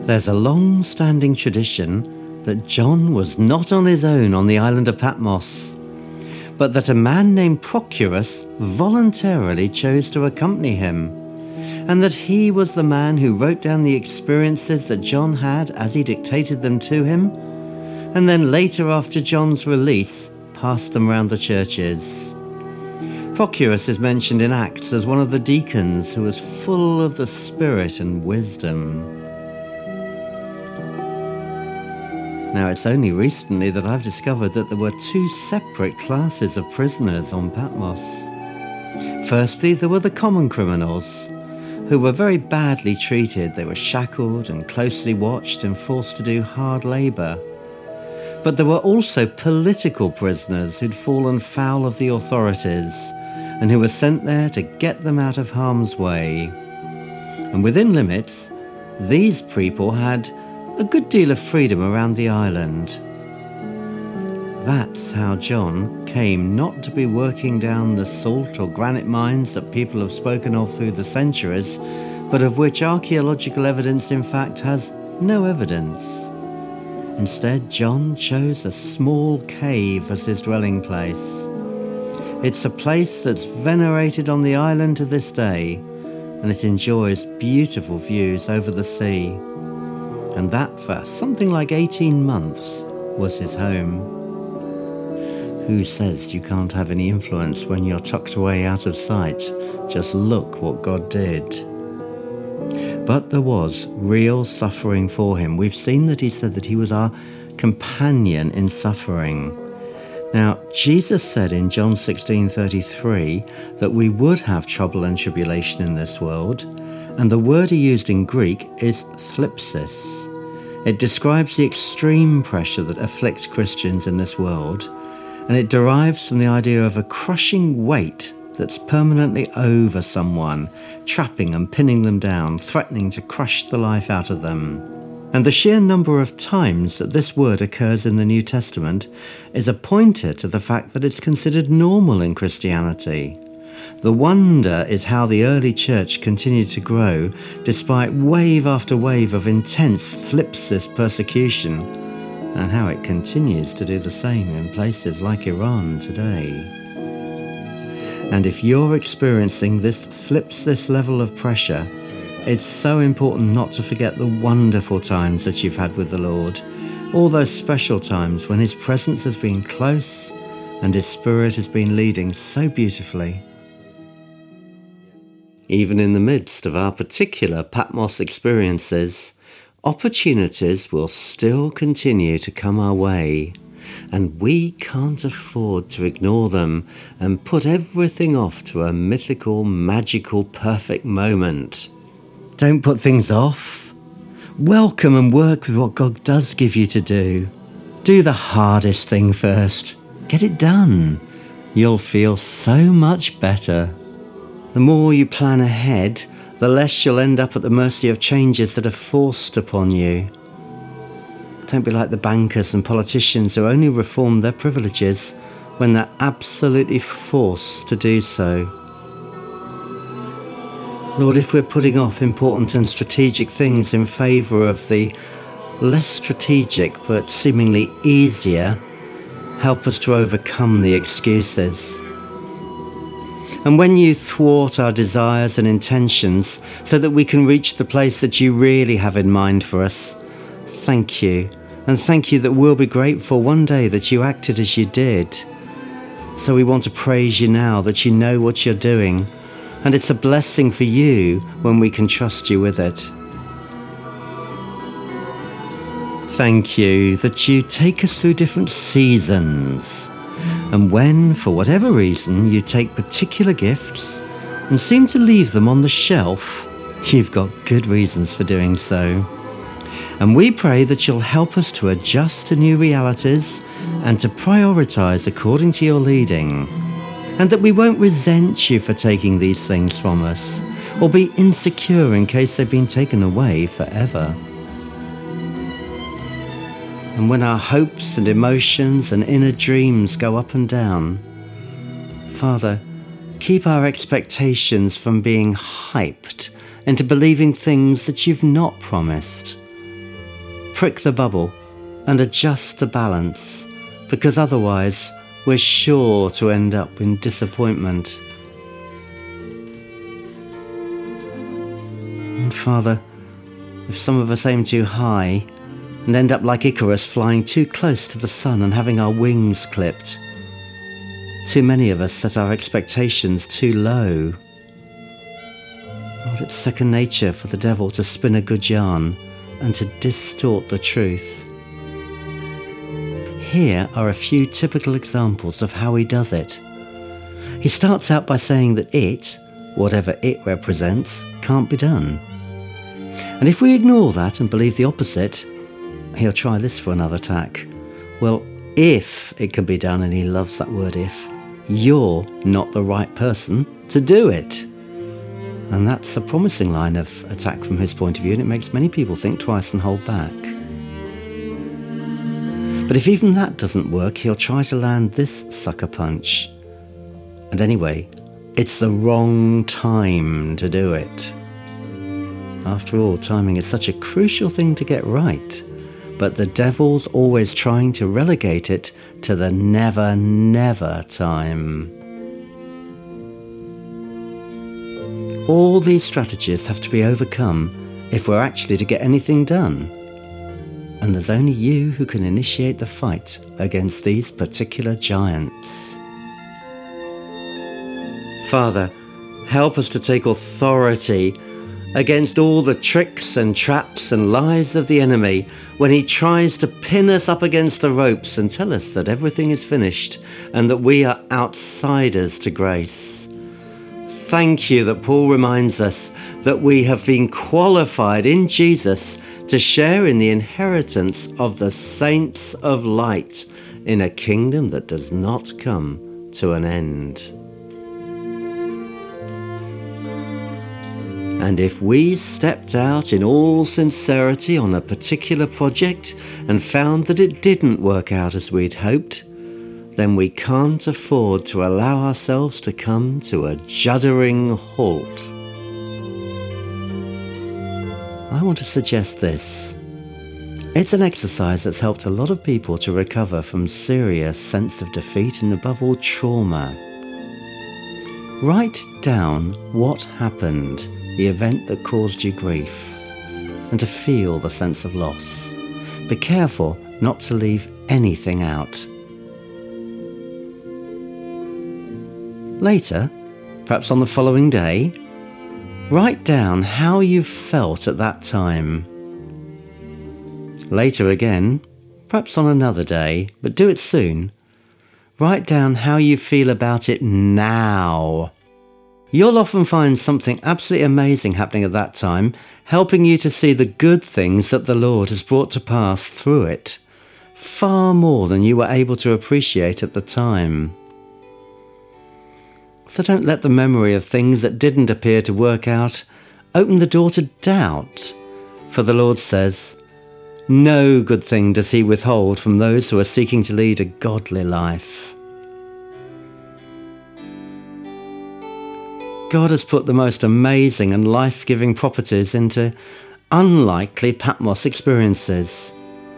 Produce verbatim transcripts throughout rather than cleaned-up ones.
There's a long-standing tradition that John was not on his own on the island of Patmos, but that a man named Prochorus voluntarily chose to accompany him, and that he was the man who wrote down the experiences that John had as he dictated them to him, and then later, after John's release, passed them round the churches. Prochorus is mentioned in Acts as one of the deacons who was full of the Spirit and wisdom. Now, it's only recently that I've discovered that there were two separate classes of prisoners on Patmos. Firstly, there were the common criminals, who were very badly treated. They were shackled and closely watched and forced to do hard labour. But there were also political prisoners who'd fallen foul of the authorities and who were sent there to get them out of harm's way. And within limits, these people had a good deal of freedom around the island. That's how John came not to be working down the salt or granite mines that people have spoken of through the centuries, but of which archaeological evidence in fact has no evidence. Instead, John chose a small cave as his dwelling place. It's a place that's venerated on the island to this day, and it enjoys beautiful views over the sea. And that for something like eighteen months was his home. Who says you can't have any influence when you're tucked away out of sight? Just look what God did. But there was real suffering for him. We've seen that he said that he was our companion in suffering. Now, Jesus said in John sixteen thirty-three that we would have trouble and tribulation in this world, and the word he used in Greek is thlipsis. It describes the extreme pressure that afflicts Christians in this world, and it derives from the idea of a crushing weight that's permanently over someone, trapping and pinning them down, threatening to crush the life out of them. And the sheer number of times that this word occurs in the New Testament is a pointer to the fact that it's considered normal in Christianity. The wonder is how the early church continued to grow despite wave after wave of intense thlipsis persecution, and how it continues to do the same in places like Iran today. And if you're experiencing this thlipsis level of pressure, it's so important not to forget the wonderful times that you've had with the Lord, all those special times when His presence has been close and His Spirit has been leading so beautifully. Even in the midst of our particular Patmos experiences, opportunities will still continue to come our way, and we can't afford to ignore them and put everything off to a mythical, magical, perfect moment. Don't put things off. Welcome and work with what God does give you to do. Do the hardest thing first. Get it done. You'll feel so much better. The more you plan ahead, the less you'll end up at the mercy of changes that are forced upon you. Don't be like the bankers and politicians who only reform their privileges when they're absolutely forced to do so. Lord, if we're putting off important and strategic things in favour of the less strategic but seemingly easier, help us to overcome the excuses. And when you thwart our desires and intentions so that we can reach the place that you really have in mind for us, thank you. And thank you that we'll be grateful one day that you acted as you did. So we want to praise you now that you know what you're doing. And it's a blessing for you when we can trust you with it. Thank you that you take us through different seasons. And when, for whatever reason, you take particular gifts and seem to leave them on the shelf, you've got good reasons for doing so. And we pray that you'll help us to adjust to new realities and to prioritise according to your leading, and that we won't resent you for taking these things from us, or be insecure in case they've been taken away forever. And when our hopes and emotions and inner dreams go up and down, Father, keep our expectations from being hyped into believing things that you've not promised, prick the bubble and adjust the balance, because otherwise we're sure to end up in disappointment. And Father, if some of us aim too high and end up like Icarus, flying too close to the sun and having our wings clipped, too many of us set our expectations too low. Lord, it's second nature for the devil to spin a good yarn and to distort the truth. Here are a few typical examples of how he does it. He starts out by saying that it, whatever it represents, can't be done. And if we ignore that and believe the opposite, he'll try this for another tack. Well, if it can be done, and he loves that word if, you're not the right person to do it. And that's a promising line of attack from his point of view, and it makes many people think twice and hold back. But if even that doesn't work, he'll try to land this sucker punch. And anyway, it's the wrong time to do it. After all, timing is such a crucial thing to get right, but the devil's always trying to relegate it to the never, never time. All these strategies have to be overcome if we're actually to get anything done. And there's only you who can initiate the fight against these particular giants. Father, help us to take authority against all the tricks and traps and lies of the enemy when he tries to pin us up against the ropes and tell us that everything is finished and that we are outsiders to grace. Thank you that Paul reminds us that we have been qualified in Jesus to share in the inheritance of the saints of light in a kingdom that does not come to an end. And if we stepped out in all sincerity on a particular project and found that it didn't work out as we'd hoped, then we can't afford to allow ourselves to come to a juddering halt. I want to suggest this. It's an exercise that's helped a lot of people to recover from serious sense of defeat and above all trauma. Write down what happened, the event that caused you grief, and to feel the sense of loss. Be careful not to leave anything out. Later, perhaps on the following day, write down how you felt at that time. Later again, perhaps on another day, but do it soon, write down how you feel about it now. You'll often find something absolutely amazing happening at that time, helping you to see the good things that the Lord has brought to pass through it, far more than you were able to appreciate at the time. So don't let the memory of things that didn't appear to work out open the door to doubt, for the Lord says, "No good thing does he withhold from those who are seeking to lead a godly life." God has put the most amazing and life-giving properties into unlikely Patmos experiences,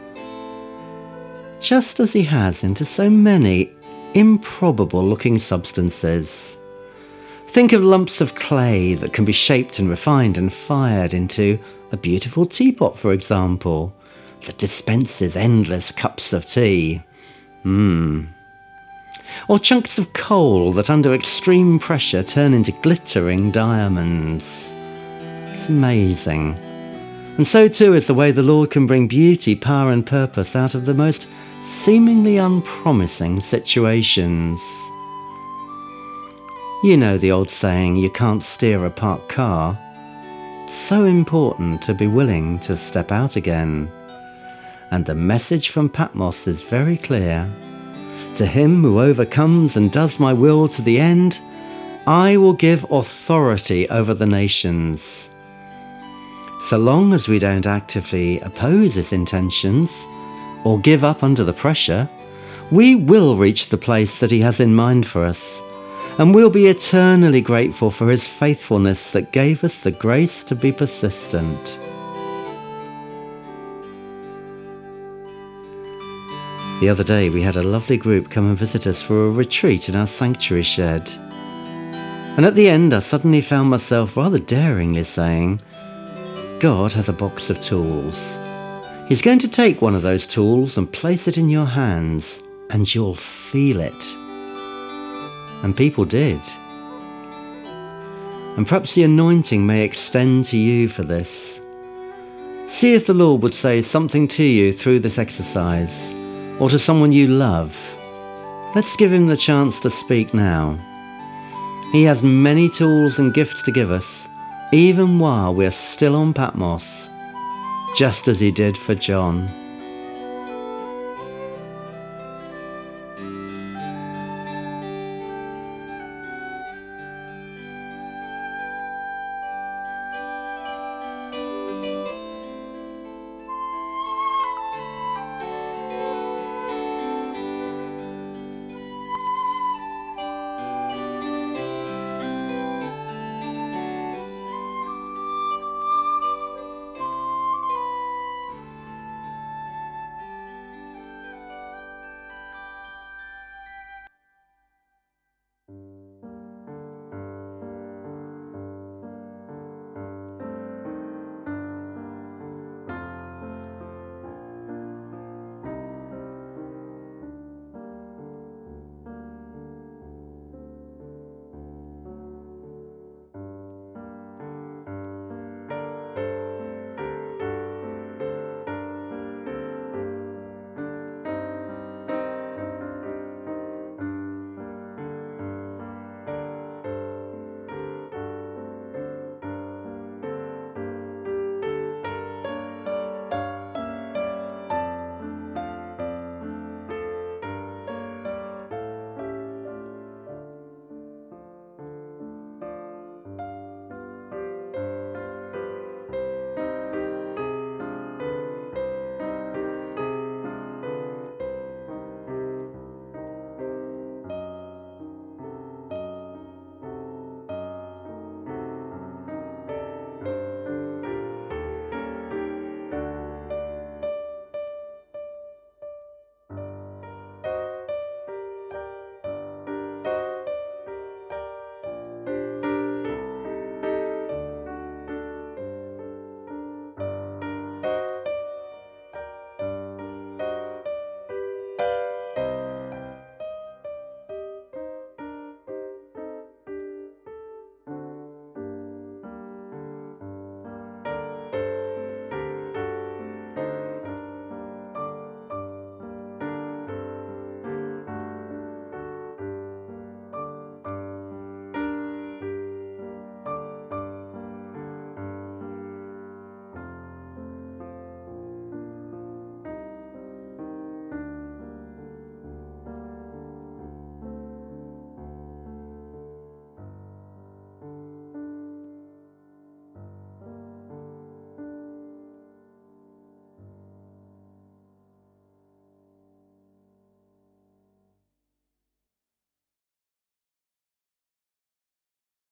just as he has into so many improbable-looking substances. Think of lumps of clay that can be shaped and refined and fired into a beautiful teapot, for example, that dispenses endless cups of tea. Mmm. Or chunks of coal that under extreme pressure turn into glittering diamonds. It's amazing. And so too is the way the Lord can bring beauty, power and purpose out of the most seemingly unpromising situations. You know the old saying, you can't steer a parked car. It's so important to be willing to step out again. And the message from Patmos is very clear. To him who overcomes and does my will to the end, I will give authority over the nations. So long as we don't actively oppose his intentions or give up under the pressure, we will reach the place that he has in mind for us, and we'll be eternally grateful for his faithfulness that gave us the grace to be persistent. The other day we had a lovely group come and visit us for a retreat in our sanctuary shed. And at the end I suddenly found myself rather daringly saying, God has a box of tools. He's going to take one of those tools and place it in your hands, and you'll feel it. And people did. And perhaps the anointing may extend to you for this. See if the Lord would say something to you through this exercise, or to someone you love. Let's give him the chance to speak now. He has many tools and gifts to give us, even while we're still on Patmos, just as he did for John.